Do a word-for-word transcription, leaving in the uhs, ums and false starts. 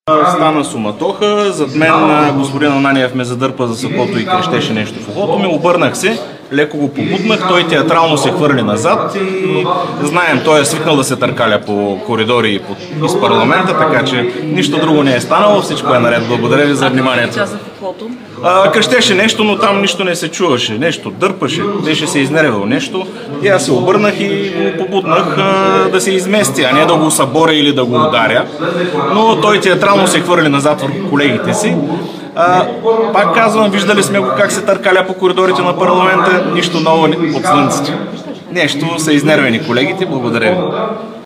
Стана суматоха, зад мен господин Ананиев ме задърпа за сакото и крещеше нещо в ухото ми, обърнах се, леко го побутнах, той театрално се хвърли назад и знаем, той е свикнал да се търкаля по коридори и по, из парламента, така че нищо друго не е станало, всичко е наред. Благодаря ви за вниманието. А, крещеше нещо, но там нищо не се чуваше, нещо дърпаше, беше се изнервил нещо и аз се обърнах и го побутнах а, да се измести, а не да го съборя или да го ударя, но той театрално се хвърли назад върху колегите си. А, пак казвам, виждали сме го как се търкаля по коридорите на парламента, нищо ново под слънцето. Нещо са изнервени колегите, благодаря ви.